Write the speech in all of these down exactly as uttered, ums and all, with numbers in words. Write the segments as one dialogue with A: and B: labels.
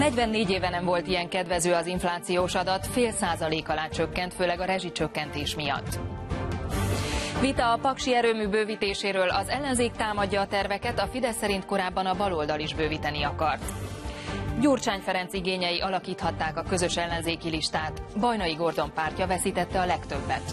A: negyvennégy éve nem volt ilyen kedvező az inflációs adat, fél százalék alá csökkent, főleg a rezsicsökkentés miatt. Vita a paksi erőmű bővítéséről, az ellenzék támadja a terveket, a Fidesz szerint korábban a baloldal is bővíteni akart. Gyurcsány Ferenc igényei alakíthatták a közös ellenzéki listát, Bajnai Gordon pártja veszítette a legtöbbet.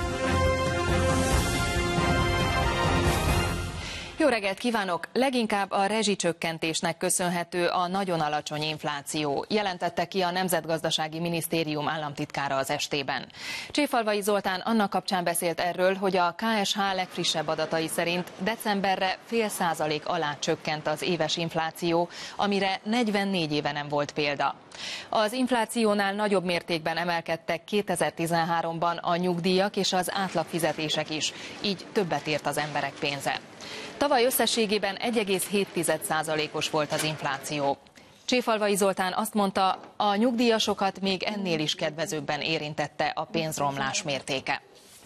A: Jó reggelt kívánok! Leginkább a rezsicsökkentésnek köszönhető a nagyon alacsony infláció, jelentette ki a Nemzetgazdasági Minisztérium államtitkára az estében. Cséfalvai Zoltán annak kapcsán beszélt erről, hogy a ká es há legfrissebb adatai szerint decemberre fél százalék alá csökkent az éves infláció, amire negyvennégy éve nem volt példa. Az inflációnál nagyobb mértékben emelkedtek kétezer-tizenháromban a nyugdíjak és az átlagfizetések is, így többet ért az emberek pénze. Tavaly összességében egy egész hét százalékos volt az infláció. Cséfalvai Zoltán azt mondta, a nyugdíjasokat még ennél is kedvezőbben érintette a pénzromlás mértéke.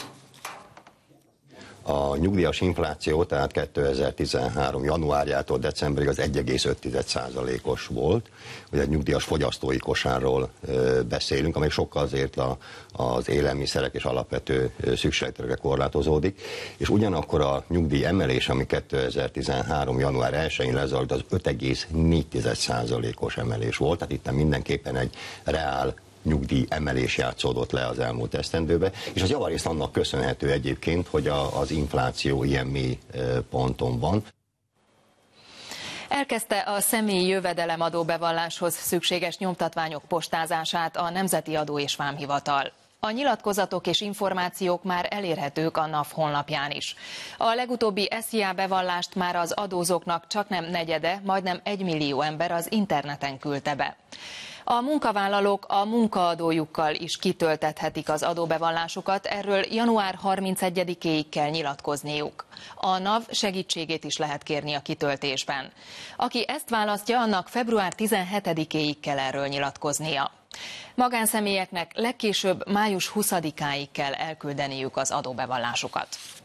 B: A nyugdíjas infláció, tehát kétezer-tizenhárom januárjától decemberig az egy egész öt százalékos volt. Ugye egy nyugdíjas fogyasztói kosárról beszélünk, amely sokkal azért a, az élelmiszerek és alapvető szükségletekre korlátozódik. És ugyanakkor a nyugdíj emelés, ami kétezer-tizenhárom január elsején lezajlott, az öt egész négy százalékos emelés volt. Tehát itt mindenképpen egy reál nyugdíj emelés játszódott le az elmúlt esztendőbe, és az javarészt annak köszönhető egyébként, hogy a, az infláció ilyen mély ponton van.
A: Elkezdte a személyi jövedelemadó bevalláshoz szükséges nyomtatványok postázását a Nemzeti Adó és Vámhivatal. A nyilatkozatok és információk már elérhetők a NAV honlapján is. A legutóbbi es zé á bevallást már az adózóknak csaknem negyede, majdnem egy millió ember az interneten küldte be. A munkavállalók a munkaadójukkal is kitöltethetik az adóbevallásukat, erről január harmincegyedikéig kell nyilatkozniuk. A NAV segítségét is lehet kérni a kitöltésben. Aki ezt választja, annak február tizenhetedikéig kell erről nyilatkoznia. Magánszemélyeknek legkésőbb május huszadikáig kell elküldeniük az adóbevallásukat.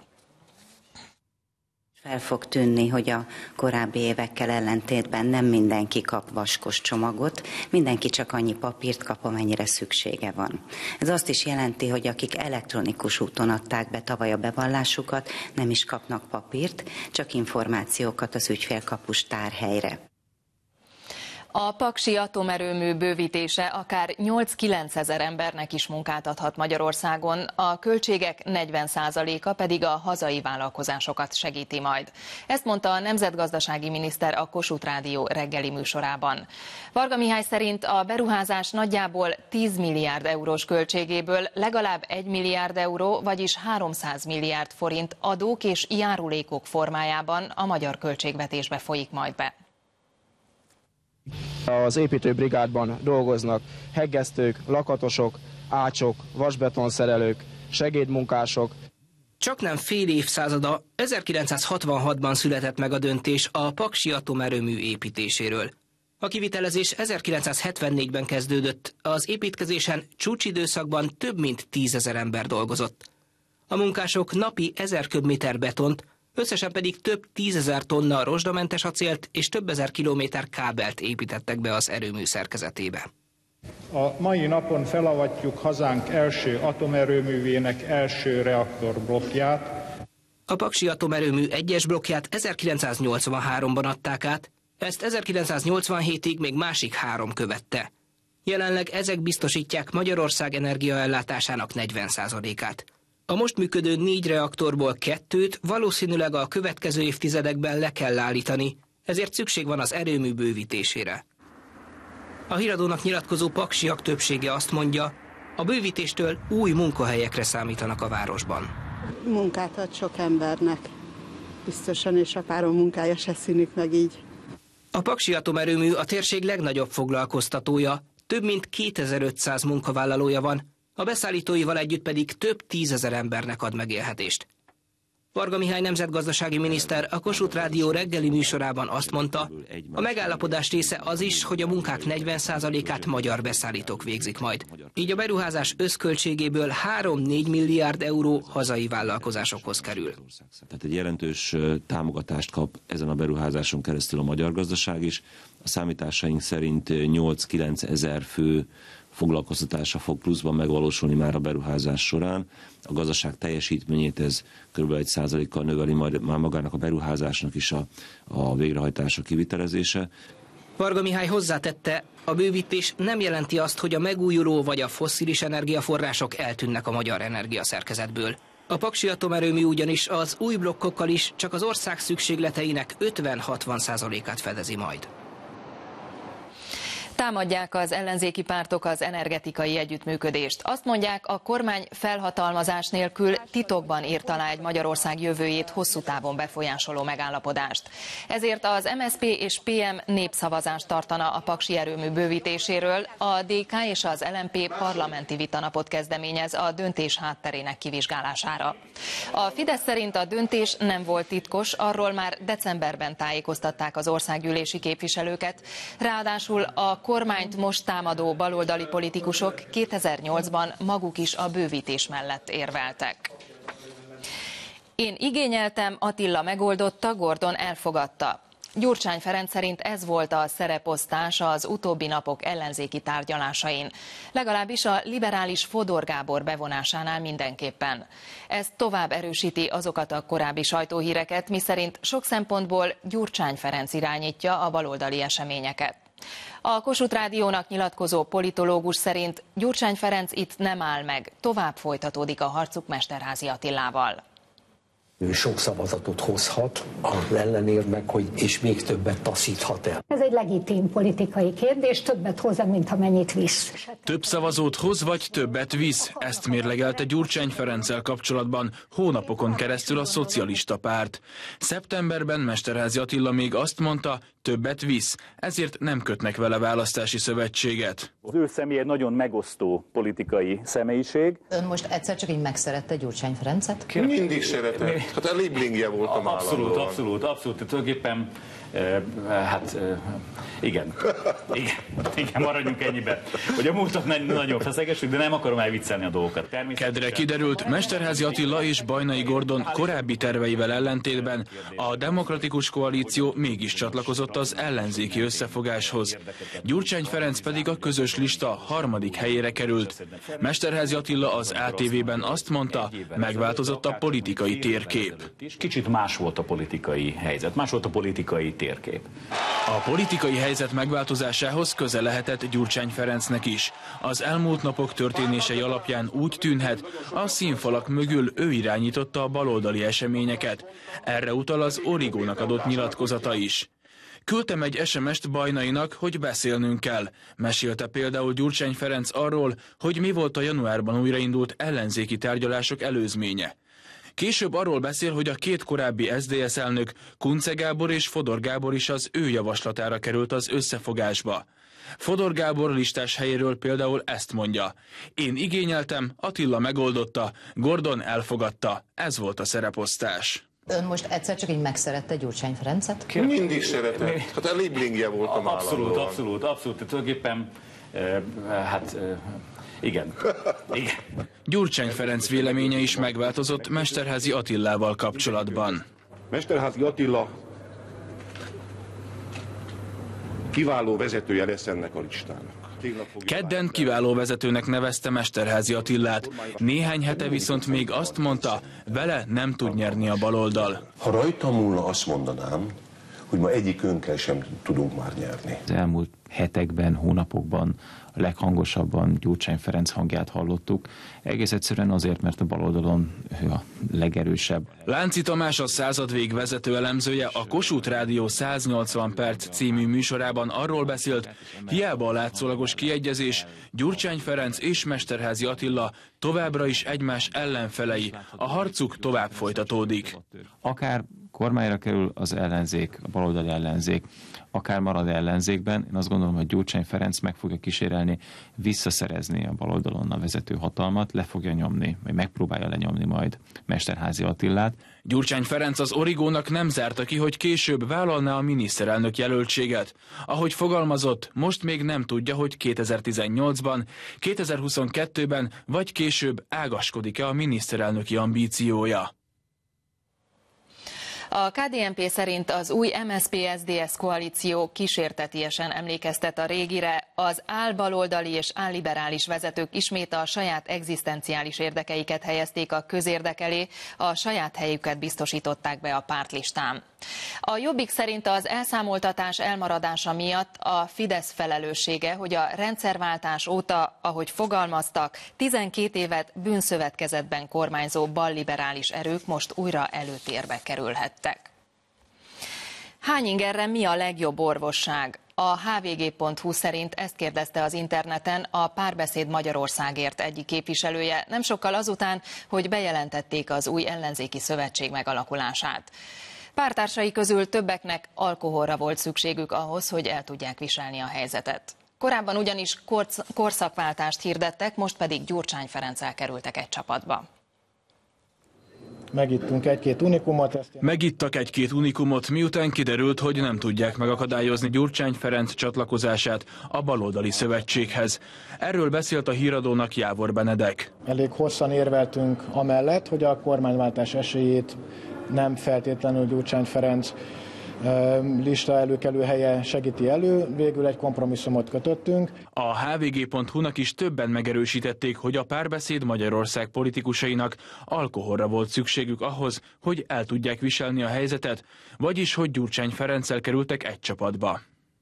C: Fel fog tűnni, hogy a korábbi évekkel ellentétben nem mindenki kap vaskos csomagot, mindenki csak annyi papírt kap, amennyire szüksége van. Ez azt is jelenti, hogy akik elektronikus úton adták be tavaly a bevallásukat, nem is kapnak papírt, csak információkat az ügyfélkapus tárhelyre.
A: A paksi atomerőmű bővítése akár nyolc-kilenc ezer embernek is munkát adhat Magyarországon, a költségek negyven százaléka pedig a hazai vállalkozásokat segíti majd. Ezt mondta a nemzetgazdasági miniszter a Kossuth Rádió reggeli műsorában. Varga Mihály szerint a beruházás nagyjából tíz milliárd eurós költségéből legalább egy milliárd euró, vagyis háromszáz milliárd forint adók és járulékok formájában a magyar költségvetésbe folyik majd be.
D: Az építőbrigádban dolgoznak heggesztők, lakatosok, ácsok, vasbetonszerelők, segédmunkások.
E: Csaknem fél évszázada, ezerkilencszázhatvanhatban született meg a döntés a paksi atomerőmű építéséről. A kivitelezés ezerkilencszázhetvennégyben kezdődött, az építkezésen csúcsidőszakban több mint tízezer ember dolgozott. A munkások napi ezer köbméter betont, összesen pedig több tízezer tonna rozsdamentes acélt és több ezer kilométer kábelt építettek be az erőmű szerkezetébe.
F: A mai napon felavatjuk hazánk első atomerőművének első reaktorblokkját.
E: A paksi atomerőmű egyes blokkját ezerkilencszáznyolcvanháromban adták át, ezt ezerkilencszáznyolcvanhétig még másik három követte. Jelenleg ezek biztosítják Magyarország energiaellátásának negyven százalékát. A most működő négy reaktorból kettőt valószínűleg a következő évtizedekben le kell állítani, ezért szükség van az erőmű bővítésére. A Híradónak nyilatkozó paksiak többsége azt mondja, a bővítéstől új munkahelyekre számítanak a városban.
G: Munkát ad sok embernek, biztosan, és a párom munkája se szűnik meg így.
E: A paksi atomerőmű a térség legnagyobb foglalkoztatója, több mint kétezer-ötszáz munkavállalója van, a beszállítóival együtt pedig több tízezer embernek ad megélhetést. Varga Mihály nemzetgazdasági miniszter a Kossuth Rádió reggeli műsorában azt mondta, a megállapodás része az is, hogy a munkák negyven százalékát magyar beszállítók végzik majd. Így a beruházás összköltségéből három-négy milliárd euró hazai vállalkozásokhoz kerül.
H: Tehát egy jelentős támogatást kap ezen a beruházáson keresztül a magyar gazdaság is. A számításaink szerint nyolc-kilenc ezer fő foglalkoztatása fog pluszban megvalósulni már a beruházás során. A gazdaság teljesítményét ez kb. egy százalékkal növeli majd már magának a beruházásnak is a, a végrehajtása, kivitelezése.
E: Varga Mihály hozzátette, a bővítés nem jelenti azt, hogy a megújuló vagy a fosszilis energiaforrások eltűnnek a magyar energiaszerkezetből. A paksi atomerőmű ugyanis az új blokkokkal is csak az ország szükségleteinek ötven-hatvan százalékát fedezi majd.
A: Támadják az ellenzéki pártok az energetikai együttműködést. Azt mondják, a kormány felhatalmazás nélkül titokban írt alá egy Magyarország jövőjét hosszú távon befolyásoló megállapodást. Ezért az em es zé pé és pé em népszavazást tartana a paksi erőmű bővítéséről. A dé ká és az el em pé parlamenti vitanapot kezdeményez a döntés hátterének kivizsgálására. A Fidesz szerint a döntés nem volt titkos, arról már decemberben tájékoztatták az országgyűlési képviselőket. Ráadásul a kormányt most támadó baloldali politikusok kétezer-nyolcban maguk is a bővítés mellett érveltek. Én igényeltem, Attila megoldotta, Gordon elfogadta. Gyurcsány Ferenc szerint ez volt a szereposztás az utóbbi napok ellenzéki tárgyalásain. Legalábbis a liberális Fodor Gábor bevonásánál mindenképpen. Ez tovább erősíti azokat a korábbi sajtóhíreket, miszerint sok szempontból Gyurcsány Ferenc irányítja a baloldali eseményeket. A Kossuth Rádiónak nyilatkozó politológus szerint Gyurcsány Ferenc itt nem áll meg, tovább folytatódik a harcuk Mesterházy Attilával.
I: Ő sok szavazatot hozhat, az ellenérv meg, hogy és még többet taszíthat el.
J: Ez egy legitim politikai kérdés, többet hoz, mint amennyit visz.
K: Több szavazót hoz, vagy többet visz? Ezt mérlegelte Gyurcsány Ferenccel kapcsolatban hónapokon keresztül a Szocialista Párt. Szeptemberben Mesterházy Attila még azt mondta, többet visz, ezért nem kötnek vele választási szövetséget.
L: Az ő személy egy nagyon megosztó politikai személyiség.
M: Ön most egyszer csak így megszerette Gyurcsány Ferencet?
N: Mindig szeretett. Hát a Lieblingje voltam
L: Abszolút,
N: állandóan.
L: abszolút, abszolút. Tulajdonképpen, eh, hát eh, igen. igen. Igen, maradjunk ennyiben. Hogy a múltat nagyon feszegesünk, de nem akarom elviccelni a dolgokat.
K: Kedre kiderült, Mesterházy Attila és Bajnai Gordon korábbi terveivel ellentétben a Demokratikus Koalíció mégis csatlakozott az ellenzéki összefogáshoz. Gyurcsány Ferenc pedig a közös lista harmadik helyére került. Mesterházy Attila az á té vében azt mondta, megváltozott a politikai térkép.
L: Kicsit más volt a politikai helyzet, más volt a politikai térkép.
K: A politikai helyzet megváltozásához köze lehetett Gyurcsány Ferencnek is. Az elmúlt napok történései alapján úgy tűnhet, a színfalak mögül ő irányította a baloldali eseményeket. Erre utal az Origónak adott nyilatkozata is. Küldtem egy es em est Bajnainak, hogy beszélnünk kell. Mesélte például Gyurcsány Ferenc arról, hogy mi volt a januárban újraindult ellenzéki tárgyalások előzménye. Később arról beszél, hogy a két korábbi es zé dé es elnök, Kunce Gábor és Fodor Gábor is az ő javaslatára került az összefogásba. Fodor Gábor listás helyéről például ezt mondja. Én igényeltem, Attila megoldotta, Gordon elfogadta. Ez volt a szereposztás.
M: Ön most egyszer csak így megszerette Gyurcsány Ferencet?
N: Mindig szeretett. Hát a Lieblingje voltam
L: Abszolút,
N: állandóan.
L: abszolút, abszolút. Tulajdonképpen, eh, hát... Eh, Igen. Igen.
K: Gyurcsány Ferenc véleménye is megváltozott Mesterházy Attilával kapcsolatban.
N: Mesterházy Attila kiváló vezetője lesz ennek a listának.
K: Kedden kiváló vezetőnek nevezte Mesterházy Attilát. Néhány hete viszont még azt mondta, vele nem tud nyerni a baloldal.
O: Ha rajta múlna, azt mondanám, hogy ma egyikünkkel sem tudunk már nyerni.
P: Az elmúlt hetekben, hónapokban a leghangosabban Gyurcsány Ferenc hangját hallottuk. Egész egyszerűen azért, mert a baloldalon ő a legerősebb.
K: Lánci Tamás, a századvég vezető elemzője a Kossuth Rádió száznyolcvan perc című műsorában arról beszélt, hiába a látszólagos kiegyezés, Gyurcsány Ferenc és Mesterházy Attila továbbra is egymás ellenfelei. A harcuk tovább folytatódik.
P: Akár kormányra kerül az ellenzék, a baloldali ellenzék, akár marad ellenzékben, én azt gondolom, gondolom, hogy Gyurcsány Ferenc meg fogja kísérelni visszaszerezni a baloldalon a vezető hatalmat, le fogja nyomni, vagy megpróbálja lenyomni majd Mesterházy Attilát.
K: Gyurcsány Ferenc az Origónak nem zárta ki, hogy később vállalná a miniszterelnök jelöltséget. Ahogy fogalmazott, most még nem tudja, hogy kétezer-tizennyolcban, kétezer-huszonkettőben vagy később ágaskodik-e a miniszterelnöki ambíciója.
A: A ká dé en pé szerint az új em es zé pé es zé dé es koalíció kísértetiesen emlékeztet a régire, az álbaloldali és álliberális vezetők ismét a saját egzisztenciális érdekeiket helyezték a közérdek elé, a saját helyüket biztosították be a pártlistán. A Jobbik szerint az elszámoltatás elmaradása miatt a Fidesz felelőssége, hogy a rendszerváltás óta, ahogy fogalmaztak, tizenkét évet bűnszövetkezetben kormányzó balliberális erők most újra előtérbe kerülhettek. Hány ingerre mi a legjobb orvosság? A há vé gé pont hú szerint ezt kérdezte az interneten a Párbeszéd Magyarországért egyik képviselője, nem sokkal azután, hogy bejelentették az új ellenzéki szövetség megalakulását. Pártársai közül többeknek alkoholra volt szükségük ahhoz, hogy el tudják viselni a helyzetet. Korábban ugyanis korszakváltást hirdettek, most pedig Gyurcsány Ferenccel kerültek egy csapatba.
D: Megittunk egy-két unikumot. Ezt én...
K: Megittak egy-két unikumot, miután kiderült, hogy nem tudják megakadályozni Gyurcsány Ferenc csatlakozását a baloldali szövetséghez. Erről beszélt a Híradónak Jávor Benedek.
D: Elég hosszan érveltünk amellett, hogy a kormányváltás esélyét nem feltétlenül Gyurcsány Ferenc lista előkelő helye segíti elő, végül egy kompromisszumot kötöttünk.
K: A há vé gé pont hú-nak is többen megerősítették, hogy a Párbeszéd Magyarország politikusainak alkoholra volt szükségük ahhoz, hogy el tudják viselni a helyzetet, vagyis hogy Gyurcsány Ferenccel kerültek egy csapatba.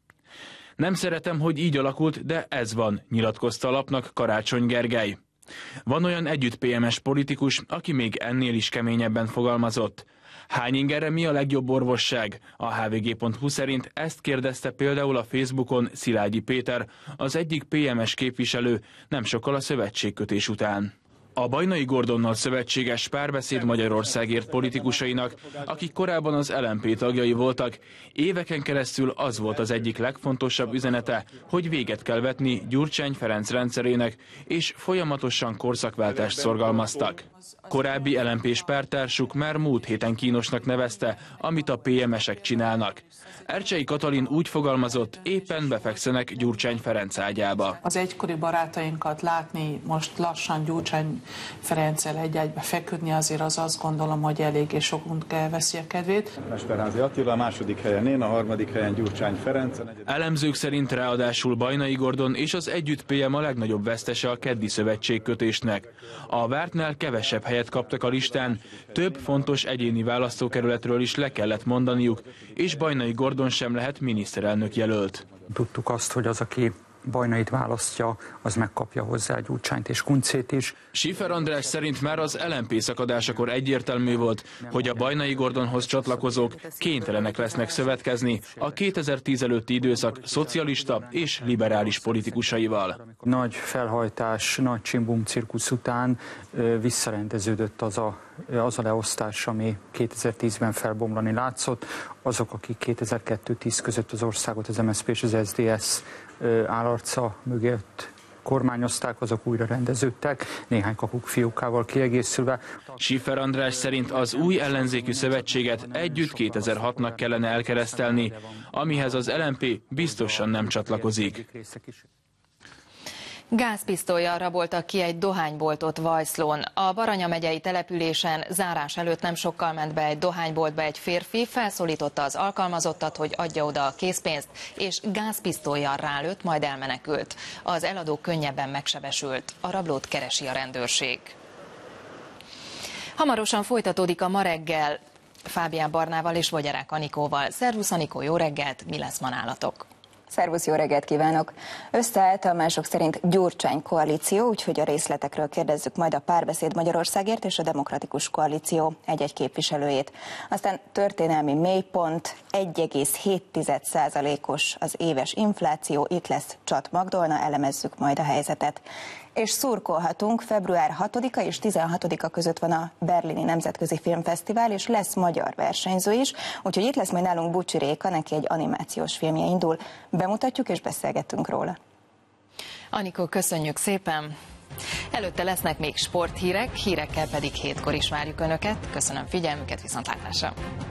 K: Nem szeretem, hogy így alakult, de ez van, nyilatkozta a lapnak Karácsony Gergely. Van olyan együtt pé em es politikus, aki még ennél is keményebben fogalmazott. Hány ingerre mi a legjobb orvosság? A há vé gé pont hú szerint ezt kérdezte például a Facebookon Szilágyi Péter, az egyik pé em es képviselő, nem sokkal a szövetségkötés után. A Bajnai Gordonnal szövetséges Párbeszéd Magyarországért politikusainak, akik korábban az el em pé tagjai voltak, éveken keresztül az volt az egyik legfontosabb üzenete, hogy véget kell vetni Gyurcsány Ferenc rendszerének, és folyamatosan korszakváltást szorgalmaztak. Korábbi el em pés pártársuk már múlt héten kínosnak nevezte, amit a pé em esek csinálnak. Ercsei Katalin úgy fogalmazott, éppen befekszenek Gyurcsány Ferenc ágyába.
Q: Az egykori barátainkat látni, most lassan Gyurcsány Ferenccel egy-egybe feküdni, azért az azt gondolom, hogy eléggé sokunk elveszi a kedvét.
R: Mesterházy Attila a második helyen én, a harmadik helyen Gyurcsány Ferenc.
K: Elemzők szerint ráadásul Bajnai Gordon és az Együtt pé em a legnagyobb vesztese a keddi szövetségkötésnek. A vártnál kevesebb helyet kaptak a listán, több fontos egyéni választókerületről is le kellett mondaniuk, és Bajnai Gordon sem lehet miniszterelnök jelölt.
S: Tudtuk azt, hogy az, aki Bajnait választja, az megkapja hozzá Gyurcsányt és Kuncét is.
K: Schiffer András szerint már az el em pé szakadásakor egyértelmű volt, hogy a Bajnai Gordonhoz csatlakozók kénytelenek lesznek szövetkezni a kétezer-tíz előtti időszak szocialista és liberális politikusaival.
S: Nagy felhajtás, nagy csimbum cirkusz után visszarendeződött az a, az a leosztás, ami kétezer-tízben felbomlani látszott. Azok, akik kétezer-kettő-tíz között az országot az em es zé pé és az es zé dé es állarca mögött kormányozták, azok újra rendeződtek, néhány kakuk fiókával kiegészülve.
K: Schiffer András szerint az új ellenzékű szövetséget együtt kétezer-hatnak kellene elkeresztelni, amihez az el em pé biztosan nem csatlakozik.
A: Gázpisztollyal raboltak ki egy dohányboltot Vajszlón. A Baranya megyei településen zárás előtt nem sokkal ment be egy dohányboltba egy férfi, felszólította az alkalmazottat, hogy adja oda a készpénzt, és gázpisztollyal rálőtt, majd elmenekült. Az eladó könnyebben megsebesült. A rablót keresi a rendőrség. Hamarosan folytatódik a Ma reggel Fábián Barnával és Vogyarák Anikóval. Szervusz Anikó, jó reggelt, mi lesz ma nálatok?
T: Szervusz, jó reggelt kívánok! Összeállt a mások szerint Gyurcsány koalíció, úgyhogy a részletekről kérdezzük majd a Párbeszéd Magyarországért és a Demokratikus Koalíció egy-egy képviselőjét. Aztán történelmi mélypont, egy egész hét százalékos az éves infláció, itt lesz Csat Magdolna, elemezzük majd a helyzetet. És szurkolhatunk, február hatodika és tizenhatodika között van a Berlini Nemzetközi Filmfesztivál, és lesz magyar versenyző is, úgyhogy itt lesz majd nálunk Bucsi Réka, neki egy animációs filmje indul, bemutatjuk és beszélgetünk róla.
A: Anikó, köszönjük szépen! Előtte lesznek még sporthírek, hírekkel pedig hétkor is várjuk Önöket. Köszönöm figyelmüket, viszontlátásra!